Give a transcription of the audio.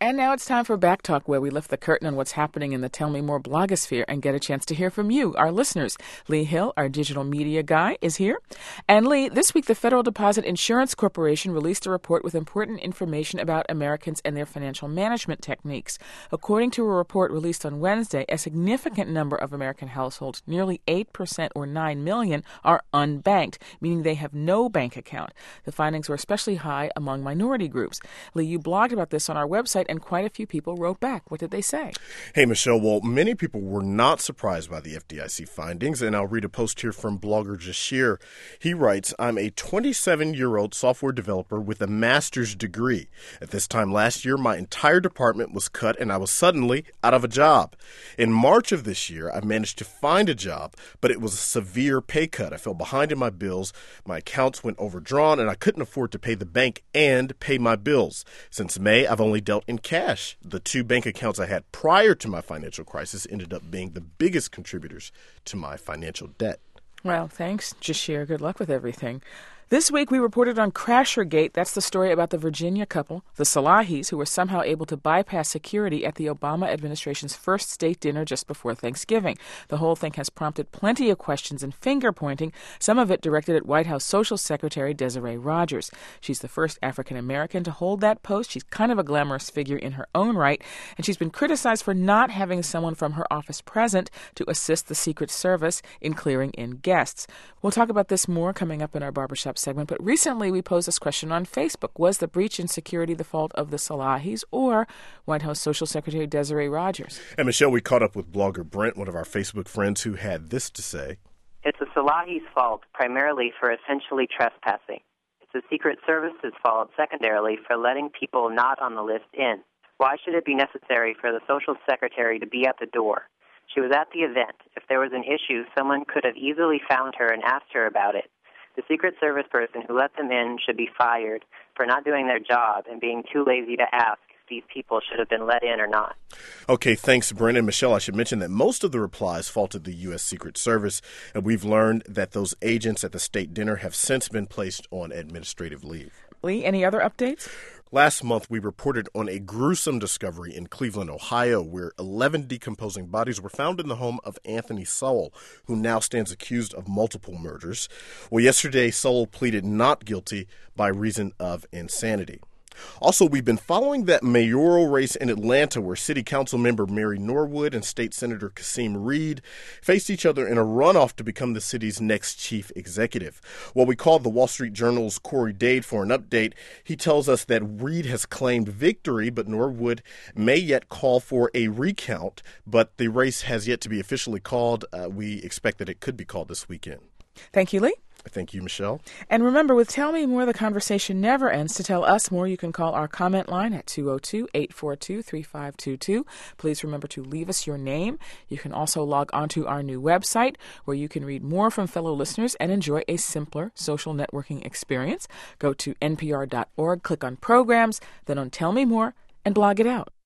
And now it's time for Back Talk, where we lift the curtain on what's happening in the Tell Me More blogosphere and get a chance to hear from you, our listeners. Lee Hill, our digital media guy, is here. And Lee, this week the Federal Deposit Insurance Corporation released a report with important information about Americans and their financial management techniques. According to a report released on Wednesday, a significant number of American households, nearly 8% or 9 million, are unbanked, meaning they have no bank account. The findings were especially high among minority groups. Lee, you blogged about this on our website, and quite a few people wrote back. What did they say? Hey, Michelle. Well, many people were not surprised by the FDIC findings, and I'll read a post here from blogger Jashir. He writes, I'm a 27-year-old software developer with a master's degree. At this time last year, my entire department was cut, and I was suddenly out of a job. In March of this year, I managed to find a job, but it was a severe pay cut. I fell behind in my bills, my accounts went overdrawn, and I couldn't afford to pay the bank and pay my bills. Since May, I've only dealt in cash. The two bank accounts I had prior to my financial crisis ended up being the biggest contributors to my financial debt. Well, thanks, Jashir. Good luck with everything. This week, we reported on Crashergate. That's the story about the Virginia couple, the Salahis, who were somehow able to bypass security at the Obama administration's first state dinner just before Thanksgiving. The whole thing has prompted plenty of questions and finger-pointing, some of it directed at White House Social Secretary Desiree Rogers. She's the first African-American to hold that post. She's kind of a glamorous figure in her own right, and she's been criticized for not having someone from her office present to assist the Secret Service in clearing in guests. We'll talk about this more coming up in our barbershop segment, but recently we posed this question on Facebook. Was the breach in security the fault of the Salahis or White House Social Secretary Desiree Rogers? And Michelle, we caught up with blogger Brent, one of our Facebook friends, who had this to say. It's the Salahis' fault primarily for essentially trespassing. It's the Secret Service's fault secondarily for letting people not on the list in. Why should it be necessary for the Social Secretary to be at the door? She was at the event. If there was an issue, someone could have easily found her and asked her about it. The Secret Service person who let them in should be fired for not doing their job and being too lazy to ask if these people should have been let in or not. Okay, thanks, Brent. And Michelle, I should mention that most of the replies faulted the U.S. Secret Service, and we've learned that those agents at the state dinner have since been placed on administrative leave. Lee, any other updates? Last month, we reported on a gruesome discovery in Cleveland, Ohio, where 11 decomposing bodies were found in the home of Anthony Sowell, who now stands accused of multiple murders. Well, yesterday, Sowell pleaded not guilty by reason of insanity. Also, we've been following that mayoral race in Atlanta where City Council member Mary Norwood and State Senator Kasim Reed faced each other in a runoff to become the city's next chief executive. Well, we called the Wall Street Journal's Corey Dade for an update. He tells us that Reed has claimed victory, but Norwood may yet call for a recount, but the race has yet to be officially called. We expect that it could be called this weekend. Thank you, Lee. Thank you, Michelle. And remember, with Tell Me More, the conversation never ends. To tell us more, you can call our comment line at 202-842-3522. Please remember to leave us your name. You can also log onto our new website where you can read more from fellow listeners and enjoy a simpler social networking experience. Go to npr.org, click on Programs, then on Tell Me More, and blog it out.